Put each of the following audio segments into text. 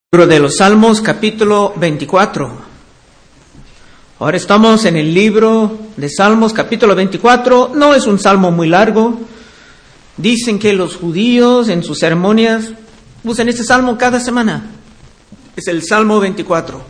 Libro de los Salmos, capítulo 24. Ahora estamos en el libro de Salmos, capítulo 24. No es un salmo muy largo. Dicen que los judíos en sus ceremonias usan este salmo cada semana. Es el Salmo 24.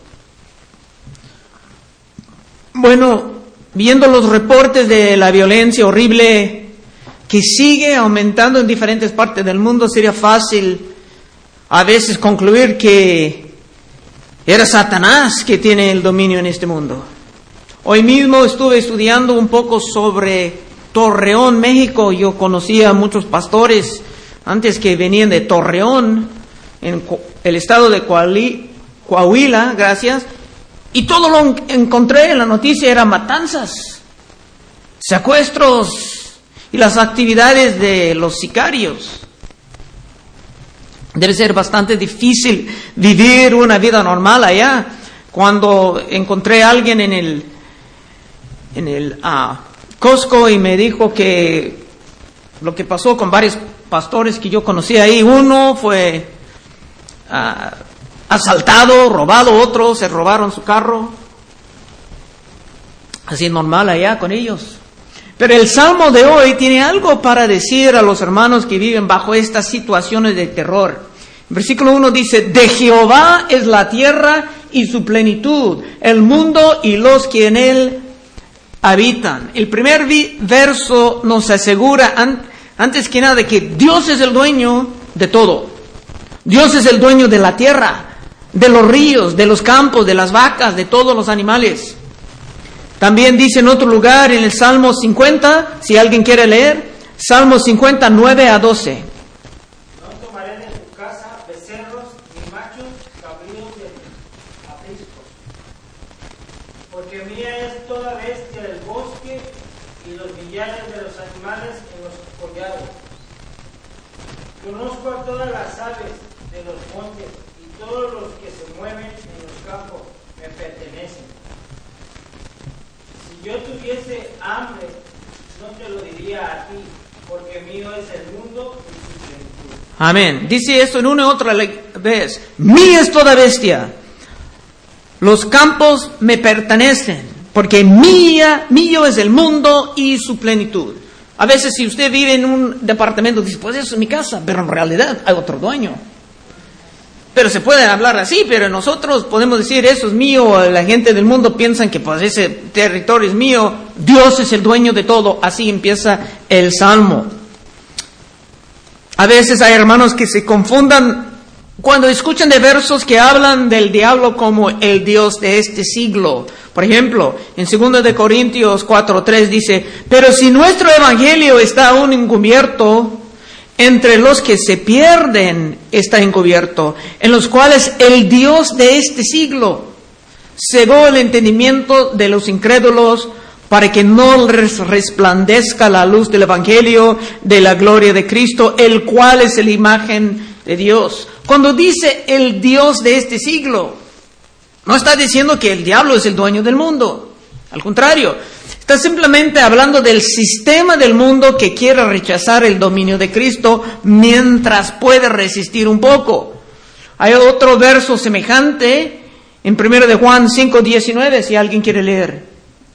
Bueno, viendo los reportes de la violencia horrible que sigue aumentando en diferentes partes del mundo, sería fácil a veces concluir que era Satanás que tiene el dominio en este mundo. Hoy mismo estuve estudiando un poco sobre Torreón, México. Yo conocía a muchos pastores antes que venían de Torreón, en el estado de Coahuila, gracias. Y todo lo encontré en la noticia era matanzas, secuestros y las actividades de los sicarios. Debe ser bastante difícil vivir una vida normal allá. Cuando encontré a alguien en el Costco y me dijo que lo que pasó con varios pastores que yo conocía ahí, uno fue asaltado, robado, otro se robaron su carro. Así es normal allá con ellos. Pero el Salmo de hoy tiene algo para decir a los hermanos que viven bajo estas situaciones de terror. Versículo 1 dice: de Jehová es la tierra y su plenitud, el mundo y los que en él habitan. El primer verso nos asegura, antes que nada, que Dios es el dueño de todo. Dios es el dueño de la tierra, de los ríos, de los campos, de las vacas, de todos los animales. También dice en otro lugar, en el Salmo 50, si alguien quiere leer, Salmo 50, 9 a 12. No tomaré de tu casa becerros ni machos cabríos de apriscos, porque mía es toda bestia del bosque y los millares de los animales en los collados. Conozco a todas las aves de los montes y todos los que se mueven en los campos me pertenecen. Si yo tuviese hambre, no te lo diría a ti, porque mío es el mundo y su plenitud. Amén. Dice esto en una y otra vez. Mía es toda bestia. Los campos me pertenecen, porque mío es el mundo y su plenitud. A veces si usted vive en un departamento, dice, pues eso es mi casa, pero en realidad hay otro dueño. Pero se puede hablar así, pero nosotros podemos decir, eso es mío. La gente del mundo piensa que pues ese territorio es mío. Dios es el dueño de todo. Así empieza el Salmo. A veces hay hermanos que se confundan cuando escuchan de versos que hablan del diablo como el Dios de este siglo. Por ejemplo, en 2 de Corintios 4:3 dice, pero si nuestro evangelio está aún encubierto, entre los que se pierden está encubierto, en los cuales el Dios de este siglo cegó el entendimiento de los incrédulos para que no les resplandezca la luz del evangelio de la gloria de Cristo, el cual es la imagen de Dios. Cuando dice el Dios de este siglo, no está diciendo que el diablo es el dueño del mundo. Al contrario, está simplemente hablando del sistema del mundo que quiere rechazar el dominio de Cristo mientras puede resistir un poco. Hay otro verso semejante en 1 de Juan 5:19, si alguien quiere leer.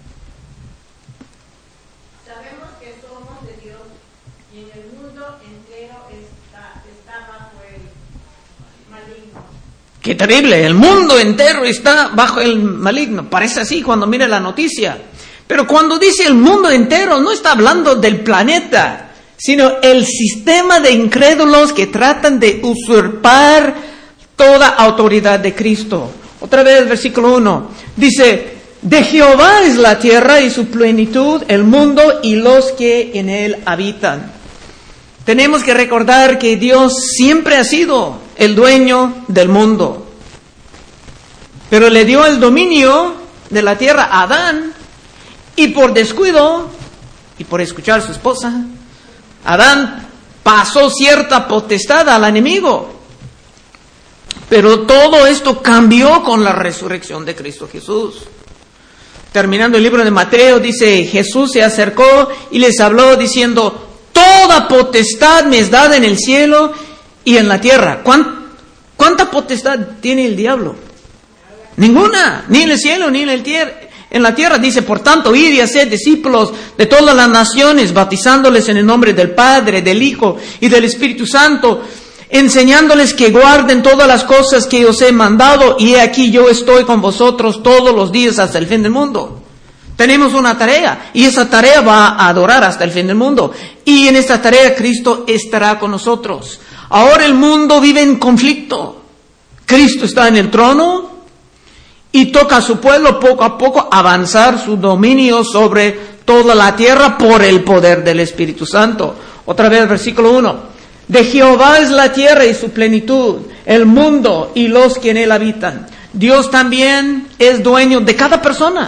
Sabemos que somos de Dios y en el mundo entero está bajo el maligno. ¡Qué terrible! El mundo entero está bajo el maligno. Parece así cuando mira la noticia. Pero cuando dice el mundo entero, no está hablando del planeta, sino el sistema de incrédulos que tratan de usurpar toda autoridad de Cristo. Otra vez, versículo 1, dice, de Jehová es la tierra y su plenitud, el mundo y los que en él habitan. Tenemos que recordar que Dios siempre ha sido el dueño del mundo, pero le dio el dominio de la tierra a Adán. Y por descuido, y por escuchar a su esposa, Adán pasó cierta potestad al enemigo. Pero todo esto cambió con la resurrección de Cristo Jesús. Terminando el libro de Mateo, dice, Jesús se acercó y les habló diciendo, toda potestad me es dada en el cielo y en la tierra. ¿Cuánta potestad tiene el diablo? Ninguna, ni en el cielo, ni en la tierra. Dice, por tanto, id y haced discípulos de todas las naciones, bautizándoles en el nombre del Padre, del Hijo y del Espíritu Santo, enseñándoles que guarden todas las cosas que os he mandado, y he aquí yo estoy con vosotros todos los días hasta el fin del mundo. Tenemos una tarea, y esa tarea va a adorar hasta el fin del mundo. Y en esta tarea Cristo estará con nosotros. Ahora el mundo vive en conflicto. Cristo está en el trono y toca a su pueblo poco a poco avanzar su dominio sobre toda la tierra por el poder del Espíritu Santo. Otra vez, versículo 1. De Jehová es la tierra y su plenitud, el mundo y los que en él habitan. Dios también es dueño de cada persona.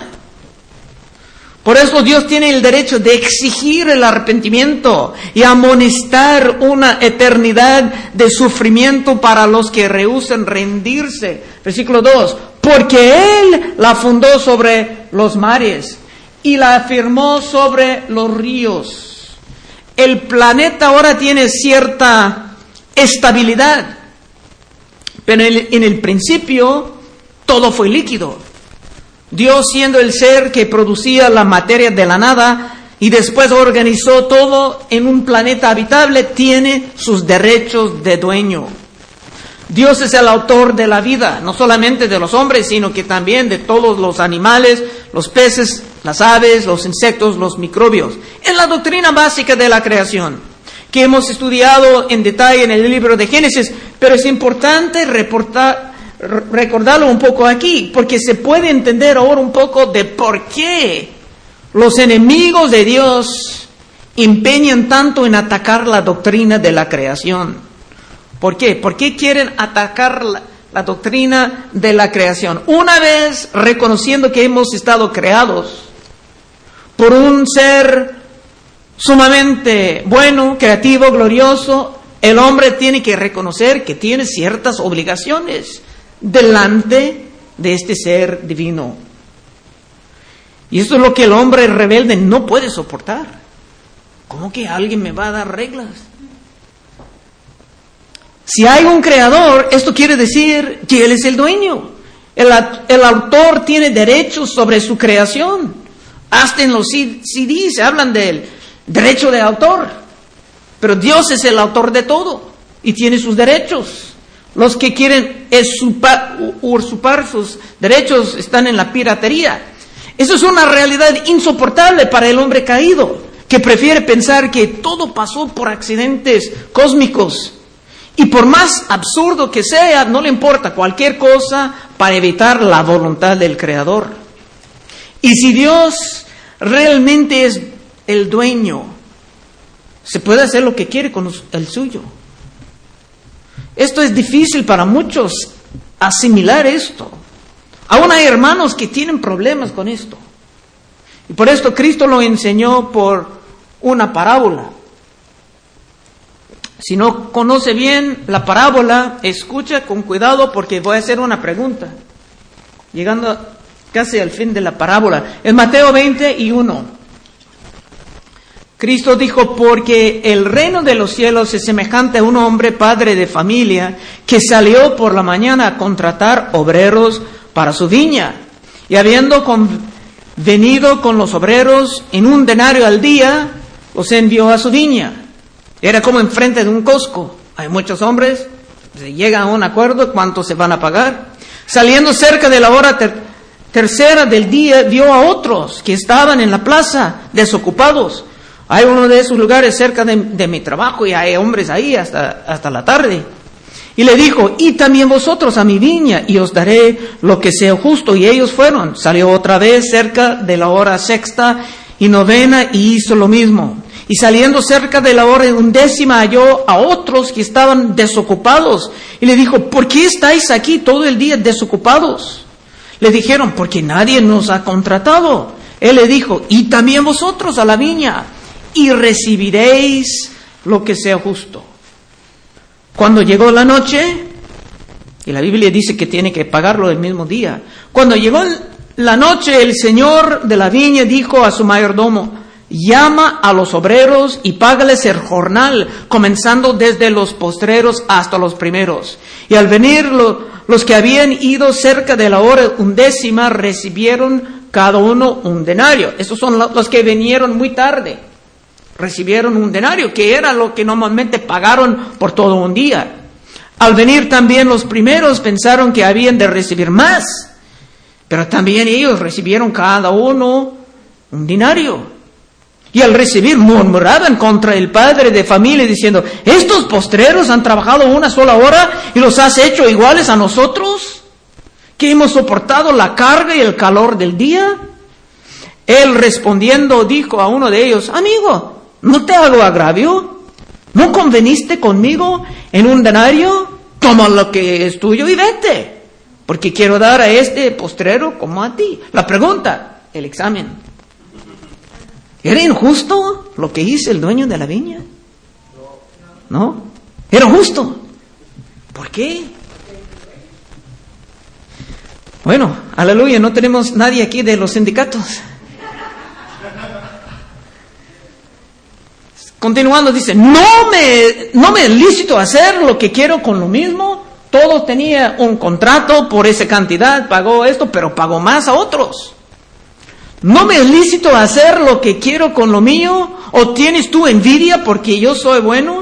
Por eso Dios tiene el derecho de exigir el arrepentimiento y amonestar una eternidad de sufrimiento para los que rehúsan rendirse. Versículo 2. Porque Él la fundó sobre los mares y la afirmó sobre los ríos. El planeta ahora tiene cierta estabilidad, pero en el principio todo fue líquido. Dios, siendo el ser que producía la materia de la nada y después organizó todo en un planeta habitable, tiene sus derechos de dueño. Dios es el autor de la vida, no solamente de los hombres, sino que también de todos los animales, los peces, las aves, los insectos, los microbios. Es la doctrina básica de la creación, que hemos estudiado en detalle en el libro de Génesis, pero es importante recordarlo un poco aquí, porque se puede entender ahora un poco de por qué los enemigos de Dios empeñan tanto en atacar la doctrina de la creación. ¿Por qué? ¿Por qué quieren atacar la doctrina de la creación? Una vez reconociendo que hemos estado creados por un ser sumamente bueno, creativo, glorioso, el hombre tiene que reconocer que tiene ciertas obligaciones delante de este ser divino. Y esto es lo que el hombre rebelde no puede soportar. ¿Cómo que alguien me va a dar reglas? Si hay un creador, esto quiere decir que Él es el dueño. El autor tiene derechos sobre su creación. Hasta en los CDs se hablan del derecho de autor. Pero Dios es el autor de todo y tiene sus derechos. Los que quieren usurpar sus derechos están en la piratería. Eso es una realidad insoportable para el hombre caído, que prefiere pensar que todo pasó por accidentes cósmicos. Y por más absurdo que sea, no le importa cualquier cosa para evitar la voluntad del Creador. Y si Dios realmente es el dueño, se puede hacer lo que quiere con el suyo. Esto es difícil para muchos, asimilar esto. Aún hay hermanos que tienen problemas con esto. Y por esto Cristo lo enseñó por una parábola. Si no conoce bien la parábola, escucha con cuidado porque voy a hacer una pregunta. Llegando casi al fin de la parábola. En Mateo 20:1. Cristo dijo, porque el reino de los cielos es semejante a un hombre padre de familia que salió por la mañana a contratar obreros para su viña. Y habiendo venido con los obreros en 1 denario al día, los envió a su viña. Era como enfrente de un Costco. Hay muchos hombres, se llega a un acuerdo cuánto se van a pagar. Saliendo cerca de la hora tercera del día, vio a otros que estaban en la plaza desocupados. Hay uno de esos lugares cerca de mi trabajo y hay hombres ahí hasta la tarde. Y le dijo, y también vosotros a mi viña y os daré lo que sea justo. Y ellos fueron. Salió otra vez cerca de la hora 6ª y 9ª y hizo lo mismo. Y saliendo cerca de la hora 11ª halló a otros que estaban desocupados. Y le dijo, ¿por qué estáis aquí todo el día desocupados? Le dijeron, porque nadie nos ha contratado. Él le dijo, y también vosotros a la viña, y recibiréis lo que sea justo. Cuando llegó la noche, y la Biblia dice que tiene que pagarlo el mismo día. Cuando llegó la noche, el señor de la viña dijo a su mayordomo, llama a los obreros y págales el jornal, comenzando desde los postreros hasta los primeros. Y al venir los que habían ido cerca de la hora 11, recibieron cada uno un denario. Estos son los que vinieron muy tarde. Recibieron un denario, que era lo que normalmente pagaron por todo un día. Al venir también los primeros, pensaron que habían de recibir más, pero también ellos recibieron cada uno un denario. Y al recibir murmuraban contra el padre de familia diciendo: estos postreros han trabajado una sola hora y los has hecho iguales a nosotros, que hemos soportado la carga y el calor del día. Él respondiendo dijo a uno de ellos: amigo, ¿no te hago agravio? ¿No conveniste conmigo en un denario? Toma lo que es tuyo y vete, porque quiero dar a este postrero como a ti. La pregunta, el examen: ¿era injusto lo que hizo el dueño de la viña? ¿No? ¿Era justo? ¿Por qué? Bueno, aleluya, no tenemos nadie aquí de los sindicatos. Continuando dice: no me es lícito hacer lo que quiero con lo mismo. Todo tenía un contrato por esa cantidad, pagó esto, pero pagó más a otros. ¿No me es lícito hacer lo que quiero con lo mío? ¿O tienes tú envidia porque yo soy bueno?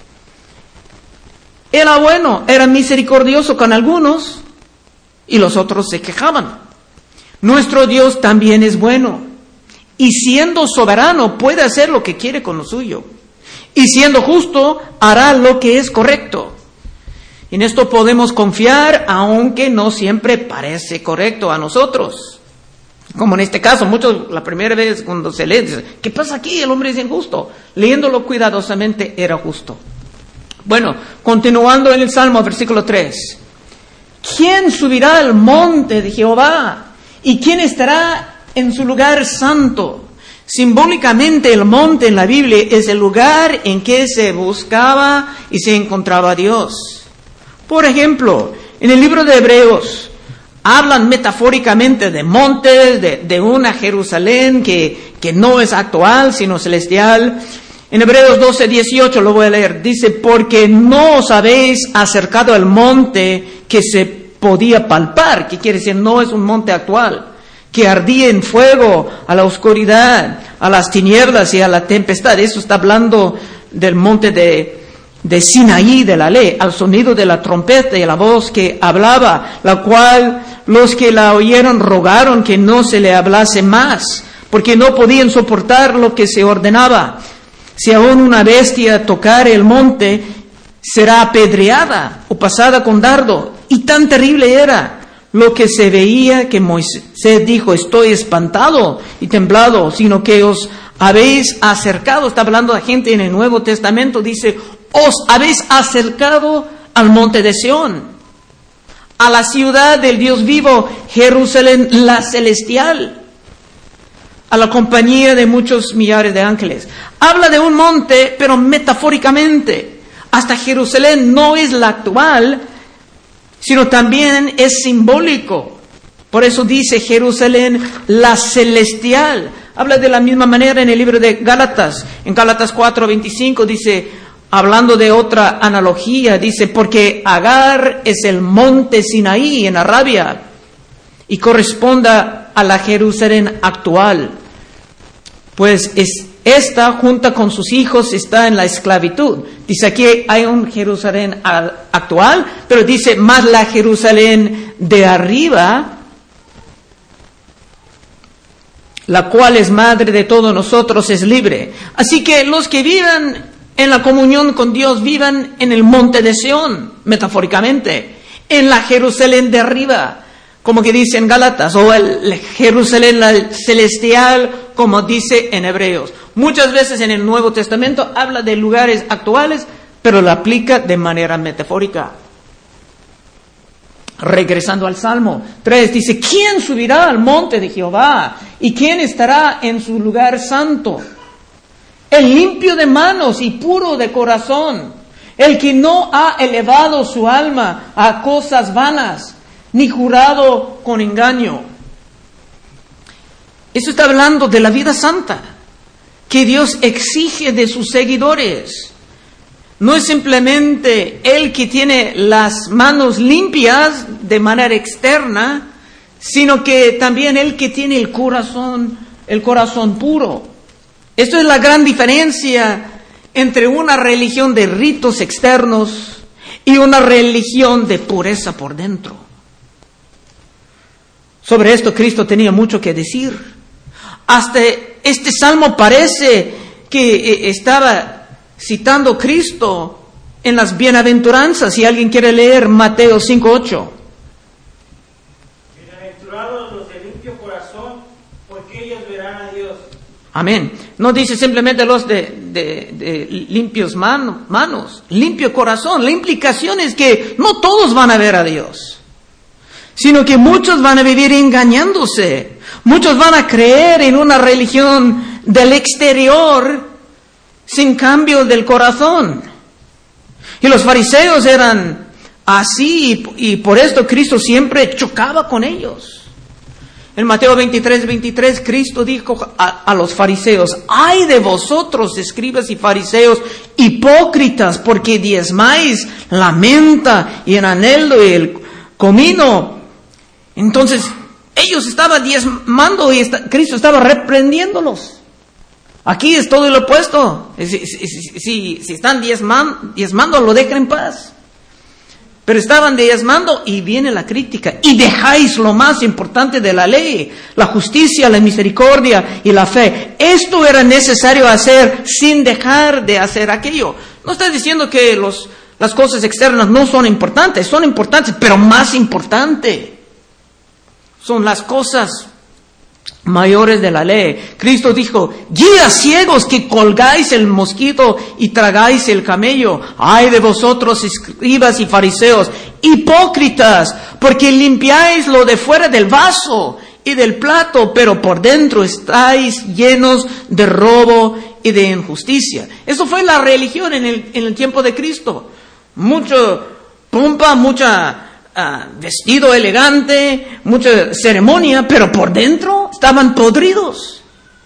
Era bueno, era misericordioso con algunos y los otros se quejaban. Nuestro Dios también es bueno, y siendo soberano puede hacer lo que quiere con lo suyo, y siendo justo hará lo que es correcto. En esto podemos confiar, aunque no siempre parece correcto a nosotros. Como en este caso, muchos la primera vez cuando se lee, dicen: ¿qué pasa aquí? El hombre es injusto. Leyéndolo cuidadosamente, era justo. Bueno, continuando en el Salmo, versículo 3. ¿Quién subirá al monte de Jehová? ¿Y quién estará en su lugar santo? Simbólicamente, el monte en la Biblia es el lugar en que se buscaba y se encontraba a Dios. Por ejemplo, en el libro de Hebreos, hablan metafóricamente de montes, de una Jerusalén que no es actual, sino celestial. En Hebreos 12:18 lo voy a leer. Dice: porque no os habéis acercado al monte que se podía palpar. ¿Qué quiere decir? No es un monte actual, que ardía en fuego, a la oscuridad, a las tinieblas y a la tempestad. Eso está hablando del monte de Sinaí, de la ley, al sonido de la trompeta y la voz que hablaba, la cual los que la oyeron rogaron que no se le hablase más, porque no podían soportar lo que se ordenaba. Si aún una bestia tocare el monte, será apedreada o pasada con dardo. Y tan terrible era lo que se veía que Moisés dijo: estoy espantado y temblado, sino que os habéis acercado. Está hablando a gente en el Nuevo Testamento, dice: os habéis acercado al monte de Sión, a la ciudad del Dios vivo, Jerusalén la celestial, a la compañía de muchos millares de ángeles. Habla de un monte, pero metafóricamente. Hasta Jerusalén no es la actual, sino también es simbólico. Por eso dice Jerusalén la celestial. Habla de la misma manera en el libro de Gálatas. En Gálatas 4:25 dice, hablando de otra analogía, dice: porque Agar es el monte Sinaí en Arabia y corresponda a la Jerusalén actual. Pues esta, junta con sus hijos, está en la esclavitud. Dice aquí hay un Jerusalén actual, pero dice más la Jerusalén de arriba, la cual es madre de todos nosotros, es libre. Así que los que vivan en la comunión con Dios, vivan en el monte de Sión, metafóricamente, en la Jerusalén de arriba, como que dice en Gálatas, o el Jerusalén celestial, como dice en Hebreos. Muchas veces en el Nuevo Testamento habla de lugares actuales, pero lo aplica de manera metafórica. Regresando al Salmo 3, dice: ¿quién subirá al monte de Jehová? ¿Y quién estará en su lugar santo? El limpio de manos y puro de corazón, el que no ha elevado su alma a cosas vanas, ni jurado con engaño. Eso está hablando de la vida santa. que Dios exige de sus seguidores. No es simplemente el que tiene las manos limpias de manera externa, sino que también el que tiene el corazón puro. Esto es la gran diferencia entre una religión de ritos externos y una religión de pureza por dentro. Sobre esto Cristo tenía mucho que decir. Hasta este salmo parece que estaba citando Cristo en las bienaventuranzas. Si alguien quiere leer Mateo 5:8. Bienaventurados los de limpio corazón, porque ellos verán a Dios. Amén. No dice simplemente los de limpios manos, limpio corazón. La implicación es que no todos van a ver a Dios, sino que muchos van a vivir engañándose. Muchos van a creer en una religión del exterior sin cambio del corazón. Y los fariseos eran así, y por esto Cristo siempre chocaba con ellos. En Mateo 23, Cristo dijo a los fariseos: ¡ay de vosotros, escribas y fariseos, hipócritas, porque diezmáis la menta y el eneldo y el comino! Entonces, ellos estaban diezmando y Cristo estaba reprendiéndolos. Aquí es todo lo opuesto. Si están diezmando, lo dejan en paz. Pero estaban diezmando y viene la crítica. Y dejáis lo más importante de la ley: la justicia, la misericordia y la fe. Esto era necesario hacer sin dejar de hacer aquello. No está diciendo que las cosas externas no son importantes, pero más importante son las cosas mayores de la ley. Cristo dijo: guías ciegos que colgáis el mosquito y tragáis el camello. ¡ay de vosotros, escribas y fariseos, hipócritas, porque limpiáis lo de fuera del vaso y del plato, pero por dentro estáis llenos de robo y de injusticia! Eso fue la religión en el tiempo de Cristo. Mucho pompa, mucha vestido elegante, mucha ceremonia, pero por dentro estaban podridos.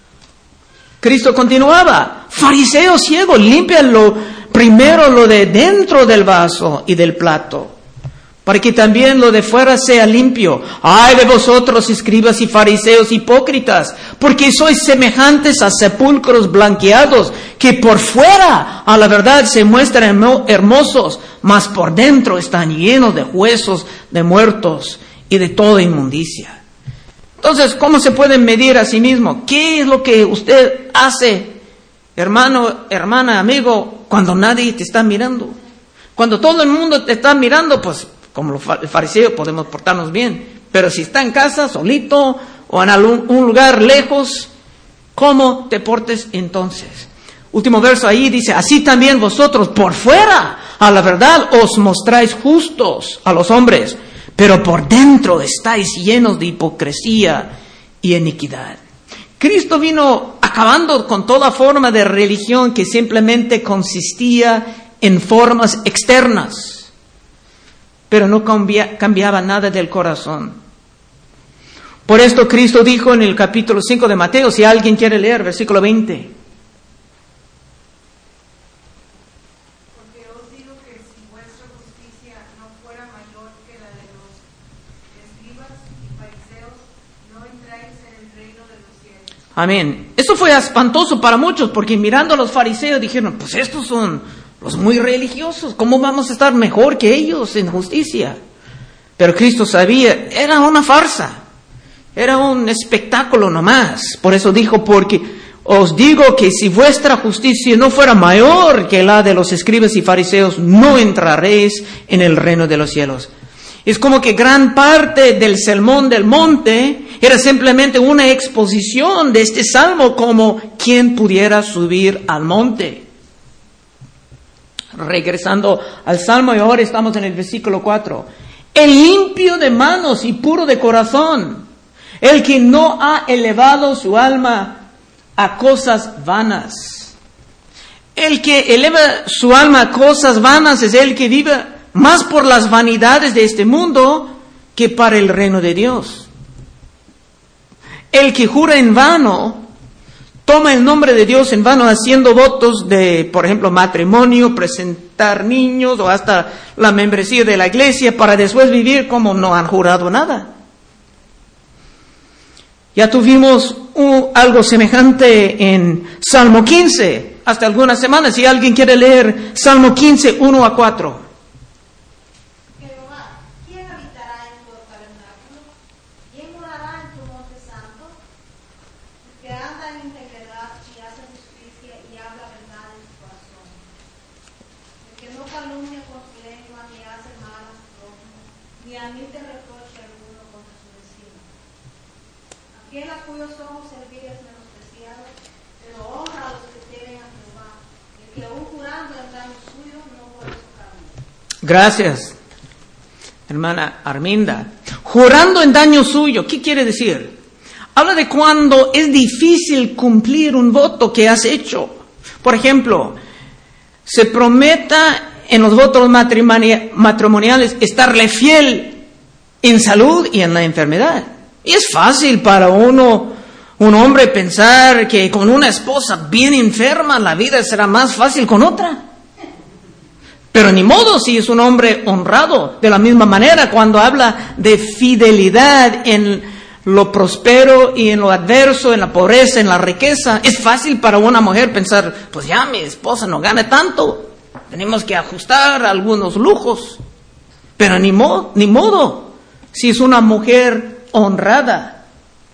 Cristo continuaba: fariseos ciegos, limpian primero lo de dentro del vaso y del plato, para que también lo de fuera sea limpio. ¡ay de vosotros, escribas y fariseos hipócritas, porque sois semejantes a sepulcros blanqueados, que por fuera a la verdad se muestran hermosos, mas por dentro están llenos de huesos de muertos y de toda inmundicia! Entonces, ¿cómo se puede medir a sí mismo? ¿Qué es lo que usted hace, hermano, hermana, amigo, cuando nadie te está mirando? Cuando todo el mundo te está mirando, pues como el fariseo podemos portarnos bien. Pero si está en casa, solito, o en un lugar lejos, ¿cómo te portes entonces? Último verso ahí dice: así también vosotros por fuera a la verdad os mostráis justos a los hombres, pero por dentro estáis llenos de hipocresía y iniquidad. Cristo vino acabando con toda forma de religión que simplemente consistía en formas externas, pero no cambiaba nada del corazón. Por esto Cristo dijo en el capítulo 5 de Mateo, si alguien quiere leer, versículo 20. Porque os digo que si vuestra justicia no fuera mayor que la de los escribas y fariseos, no entráis en el reino de los cielos. Amén. Esto fue espantoso para muchos, porque mirando a los fariseos dijeron: pues estos son los muy religiosos, ¿cómo vamos a estar mejor que ellos en justicia? Pero Cristo sabía, era una farsa, era un espectáculo nomás. Por eso dijo: porque os digo que si vuestra justicia no fuera mayor que la de los escribas y fariseos, no entraréis en el reino de los cielos. Es como que gran parte del sermón del monte era simplemente una exposición de este salmo, como quien pudiera subir al monte. Regresando al salmo, y ahora estamos en el versículo 4. El limpio de manos y puro de corazón, el que no ha elevado su alma a cosas vanas. El que eleva su alma a cosas vanas es el que vive más por las vanidades de este mundo que para el reino de Dios. El que jura en vano toma el nombre de Dios en vano haciendo votos de, por ejemplo, matrimonio, presentar niños o hasta la membresía de la iglesia para después vivir como no han jurado nada. Ya tuvimos algo semejante en Salmo 15 hasta algunas semanas. Si alguien quiere leer Salmo 15, 1 a 4. Gracias, hermana Arminda. Jurando en daño suyo, ¿qué quiere decir? Habla de cuando es difícil cumplir un voto que has hecho. Por ejemplo, se prometa en los votos matrimoniales estarle fiel en salud y en la enfermedad. Y es fácil para un hombre pensar que con una esposa bien enferma la vida será más fácil con otra. Pero ni modo si es un hombre honrado. De la misma manera, cuando habla de fidelidad en lo próspero y en lo adverso, en la pobreza, en la riqueza, es fácil para una mujer pensar, pues ya mi esposa no gana tanto, tenemos que ajustar algunos lujos. Pero ni modo si es una mujer honrada.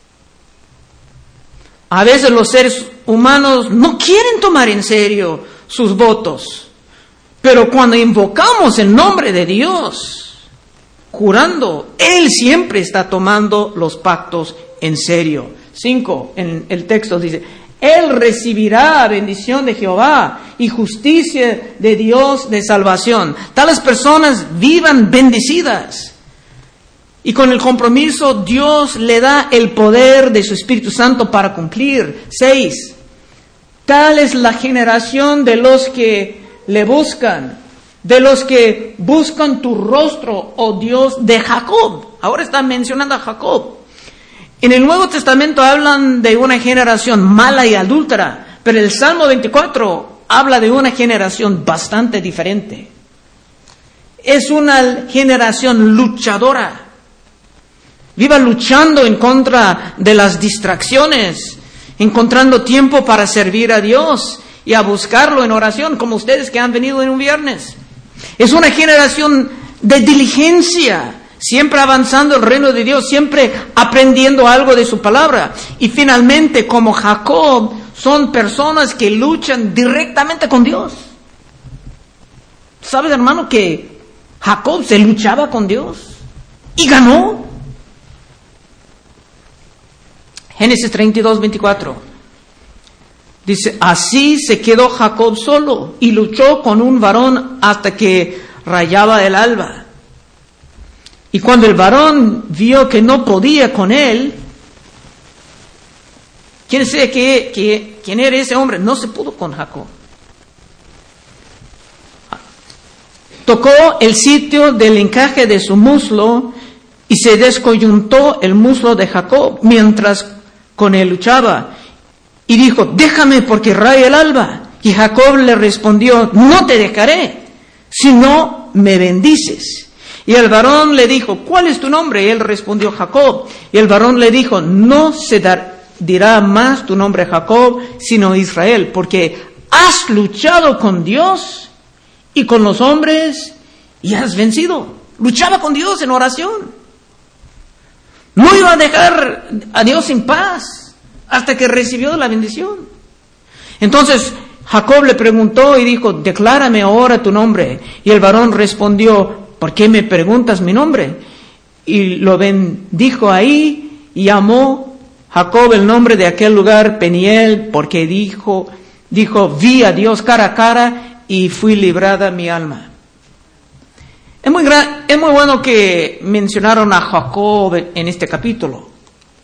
A veces los seres humanos no quieren tomar en serio sus votos. Pero cuando invocamos el nombre de Dios, jurando, Él siempre está tomando los pactos en serio. 5, en el texto dice, Él recibirá bendición de Jehová y justicia de Dios de salvación. Tales personas vivan bendecidas. Y con el compromiso, Dios le da el poder de su Espíritu Santo para cumplir. 6, tal es la generación de los que le buscan, de los que buscan tu rostro, oh Dios de Jacob. Ahora está mencionando a Jacob. En el Nuevo Testamento hablan de una generación mala y adúltera, pero el Salmo 24 habla de una generación bastante diferente. Es una generación luchadora. Viva luchando en contra de las distracciones, encontrando tiempo para servir a Dios y a buscarlo en oración, como ustedes que han venido en un viernes. Es una generación de diligencia, siempre avanzando el reino de Dios, siempre aprendiendo algo de su palabra. Y finalmente, como Jacob, son personas que luchan directamente con Dios. ¿Sabes, hermano, que Jacob se luchaba con Dios y ganó? Génesis 32, 24. Dice, así se quedó Jacob solo y luchó con un varón hasta que rayaba el alba. Y cuando el varón vio que no podía con él, ¿quién era ese hombre? No se pudo con Jacob. Tocó el sitio del encaje de su muslo y se descoyuntó el muslo de Jacob mientras con él luchaba. Y dijo, déjame porque raya el alba. Y Jacob le respondió, no te dejaré, si no me bendices. Y el varón le dijo, ¿cuál es tu nombre? Y él respondió, Jacob. Y el varón le dijo, no se dirá más tu nombre Jacob, sino Israel, porque has luchado con Dios y con los hombres y has vencido. Luchaba con Dios en oración. No iba a dejar a Dios sin paz hasta que recibió la bendición. Entonces Jacob le preguntó y dijo, declárame ahora tu nombre. Y el varón respondió, ¿por qué me preguntas mi nombre? Y lo bendijo ahí y llamó Jacob el nombre de aquel lugar Peniel, porque dijo, vi a Dios cara a cara y fui librada mi alma. Es muy bueno que mencionaron a Jacob en este capítulo.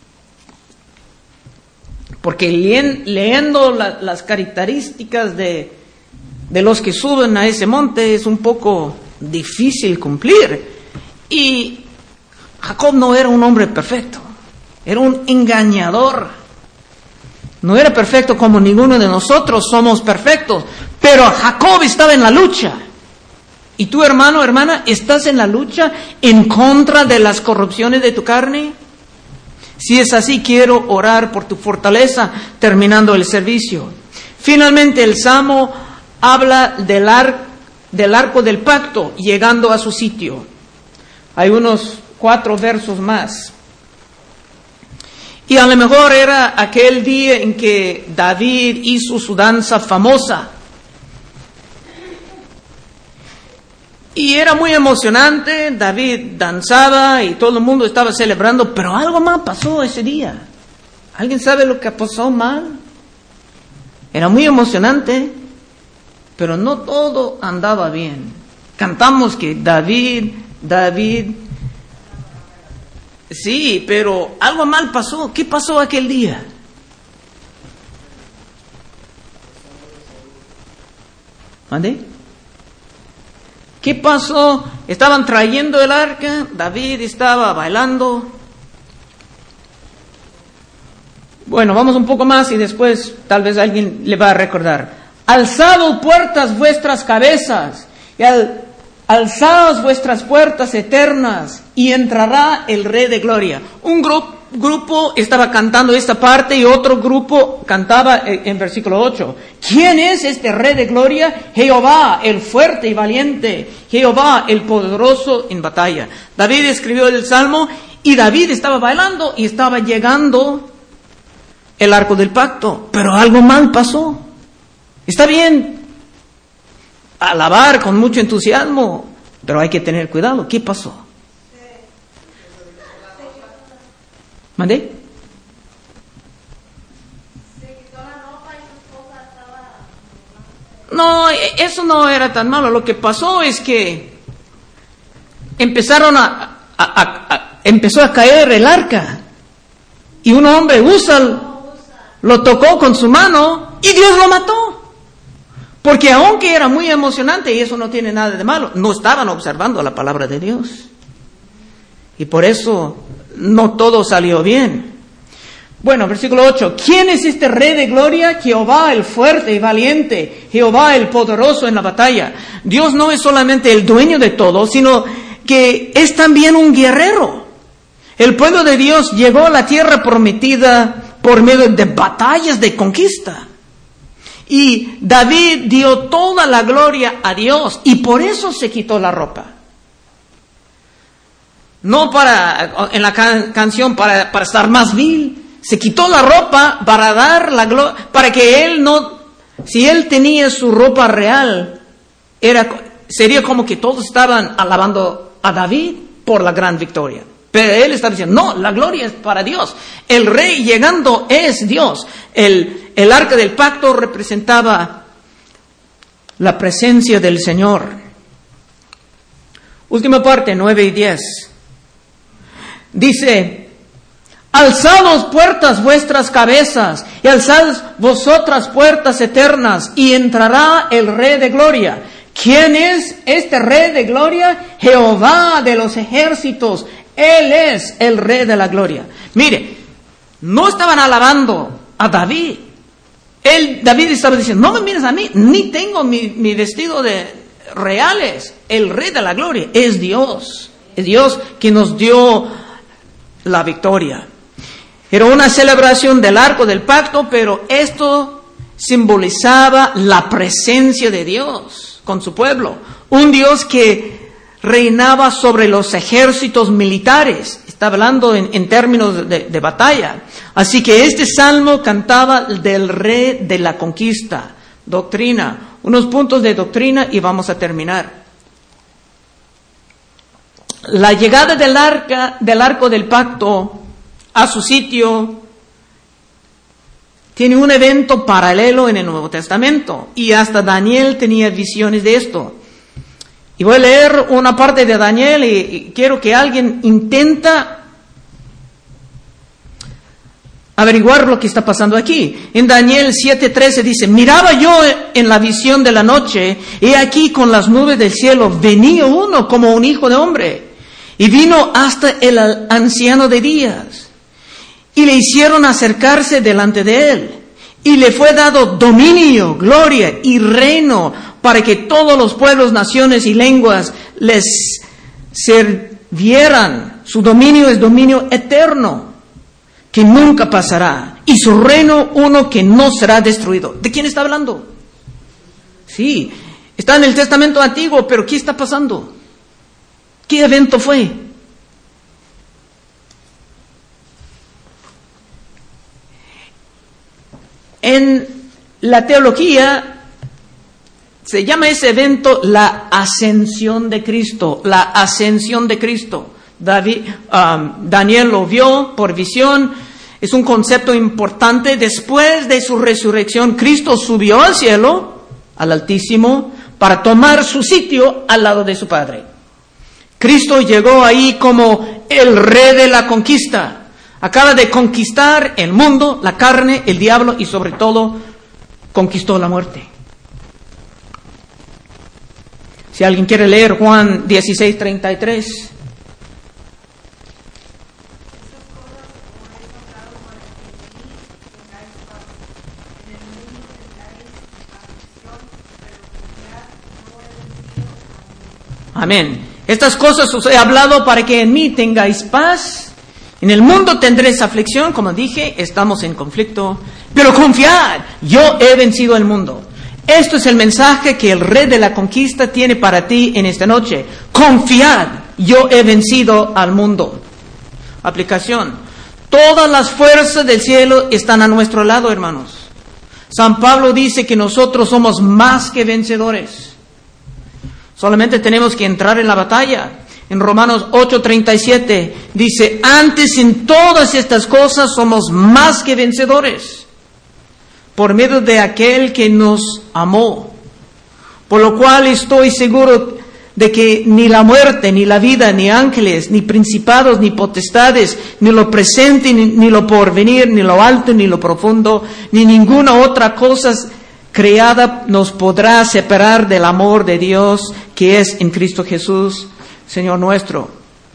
Porque leyendo las características de los que suben a ese monte es un poco difícil cumplir. Y Jacob no era un hombre perfecto, era un engañador No era perfecto como ninguno de nosotros somos perfectos, pero Jacob estaba en la lucha. ¿Y tú, hermano, hermana, estás en la lucha en contra de las corrupciones de tu carne? Si es así, quiero orar por tu fortaleza terminando el servicio. Finalmente, el Salmo habla del arco del pacto llegando a su sitio. Hay unos 4 versos más. Y a lo mejor era aquel día en que David hizo su danza famosa. Y era muy emocionante, David danzaba y todo el mundo estaba celebrando, pero algo mal pasó ese día. ¿Alguien sabe lo que pasó mal? Era muy emocionante, pero no todo andaba bien. Cantamos que David. Sí, pero algo mal pasó. ¿Qué pasó aquel día? ¿Mande? ¿Qué pasó? Estaban trayendo el arca, David estaba bailando. Bueno, vamos un poco más y después tal vez alguien le va a recordar. Alzad puertas vuestras cabezas y alzaos vuestras puertas eternas y entrará el Rey de Gloria. Un grupo estaba cantando esta parte y otro grupo cantaba en versículo 8. ¿Quién es este Rey de Gloria? Jehová, el fuerte y valiente. Jehová, el poderoso en batalla. David escribió el Salmo y David estaba bailando y estaba llegando el arco del pacto. Pero algo mal pasó. Está bien alabar con mucho entusiasmo, pero hay que tener cuidado. ¿Qué pasó? ¿Mandé? Se quitó la ropa y su esposa estaba... No, eso no era tan malo. Lo que pasó es que empezó a caer el arca y un hombre lo tocó con su mano y Dios lo mató. Porque aunque era muy emocionante, y eso no tiene nada de malo, no estaban observando la palabra de Dios. Y por eso no todo salió bien. Bueno, versículo 8. ¿Quién es este Rey de Gloria? Jehová el fuerte y valiente, Jehová el poderoso en la batalla. Dios no es solamente el dueño de todo, sino que es también un guerrero. El pueblo de Dios llegó a la tierra prometida por medio de batallas de conquista. Y David dio toda la gloria a Dios y por eso se quitó la ropa. No en la canción para estar más vil. Se quitó la ropa para dar la gloria, para que él no, si él tenía su ropa real, sería como que todos estaban alabando a David por la gran victoria. Pero él está diciendo, no, la gloria es para Dios. El rey llegando es Dios. El arca del pacto representaba la presencia del Señor. Última parte, 9 y 10. Dice, alzados puertas vuestras cabezas y alzad vosotras puertas eternas y entrará el Rey de Gloria. ¿Quién es este Rey de Gloria? Jehová de los ejércitos. Él es el Rey de la Gloria. Mire, no estaban alabando a David. David estaba diciendo, no me mires a mí, ni tengo mi vestido de reales. El Rey de la Gloria es Dios. Es Dios que nos dio la victoria. Era una celebración del arco del pacto, pero esto simbolizaba la presencia de Dios con su pueblo. Un Dios que reinaba sobre los ejércitos militares. Está hablando en términos de batalla. Así que este salmo cantaba del Rey de la conquista. Doctrina. Unos puntos de doctrina y vamos a terminar. La llegada del arco del pacto a su sitio tiene un evento paralelo en el Nuevo Testamento. Y hasta Daniel tenía visiones de esto. Y voy a leer una parte de Daniel y quiero que alguien intenta averiguar lo que está pasando aquí. En Daniel 7:13 dice, miraba yo en la visión de la noche, y aquí con las nubes del cielo venía uno como un hijo de hombre, y vino hasta el anciano de días, y le hicieron acercarse delante de él. Y le fue dado dominio, gloria y reino para que todos los pueblos, naciones y lenguas les sirvieran. Su dominio es dominio eterno, que nunca pasará. Y su reino uno que no será destruido. ¿De quién está hablando? Sí, está en el Testamento Antiguo, pero ¿qué está pasando? ¿Qué evento fue? En la teología se llama ese evento la ascensión de Cristo, la ascensión de Cristo. Daniel lo vio por visión, es un concepto importante. Después de su resurrección, Cristo subió al cielo, al Altísimo, para tomar su sitio al lado de su Padre. Cristo llegó ahí como el rey de la conquista. Acaba de conquistar el mundo, la carne, el diablo y sobre todo conquistó la muerte. Si alguien quiere leer Juan 16:33. Amén. Estas cosas os he hablado para que en mí tengáis paz. En el mundo tendréis aflicción, como dije, estamos en conflicto. Pero confiad, yo he vencido el mundo. Esto es el mensaje que el Rey de la Conquista tiene para ti en esta noche. Confiad, yo he vencido al mundo. Aplicación. Todas las fuerzas del cielo están a nuestro lado, hermanos. San Pablo dice que nosotros somos más que vencedores. Solamente tenemos que entrar en la batalla. En Romanos 8:37 dice, antes en todas estas cosas somos más que vencedores, por medio de aquel que nos amó. Por lo cual estoy seguro de que ni la muerte, ni la vida, ni ángeles, ni principados, ni potestades, ni lo presente, ni lo porvenir, ni lo alto, ni lo profundo, ni ninguna otra cosa creada nos podrá separar del amor de Dios que es en Cristo Jesús, Señor nuestro.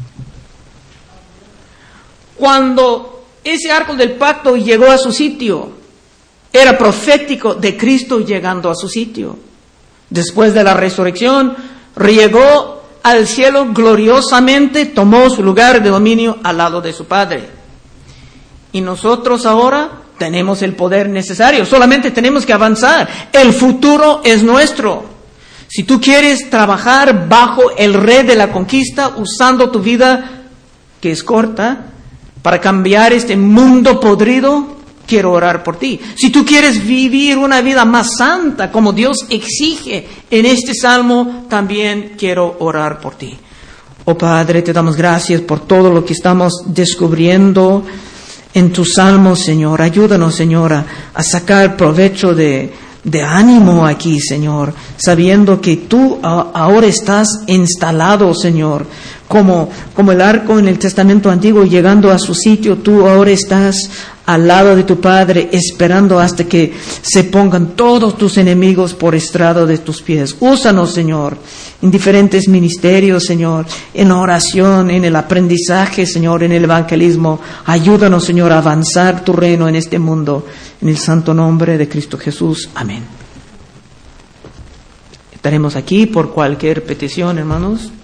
Cuando ese arco del pacto llegó a su sitio, era profético de Cristo llegando a su sitio. Después de la resurrección, llegó al cielo gloriosamente, tomó su lugar de dominio al lado de su Padre. Y nosotros ahora tenemos el poder necesario, solamente tenemos que avanzar. El futuro es nuestro. Si tú quieres trabajar bajo el Rey de la Conquista, usando tu vida, que es corta, para cambiar este mundo podrido, quiero orar por ti. Si tú quieres vivir una vida más santa, como Dios exige en este salmo, también quiero orar por ti. Oh Padre, te damos gracias por todo lo que estamos descubriendo en tu salmo, Señor. Ayúdanos, Señora, a sacar provecho de ánimo aquí, Señor, sabiendo que tú ahora estás instalado, Señor, como el arco en el Testamento Antiguo, llegando a su sitio. Tú ahora estás al lado de tu Padre, esperando hasta que se pongan todos tus enemigos por estrado de tus pies. Úsanos, Señor, en diferentes ministerios, Señor, en oración, en el aprendizaje, Señor, en el evangelismo. Ayúdanos, Señor, a avanzar tu reino en este mundo, en el santo nombre de Cristo Jesús. Amén. Estaremos aquí por cualquier petición, hermanos.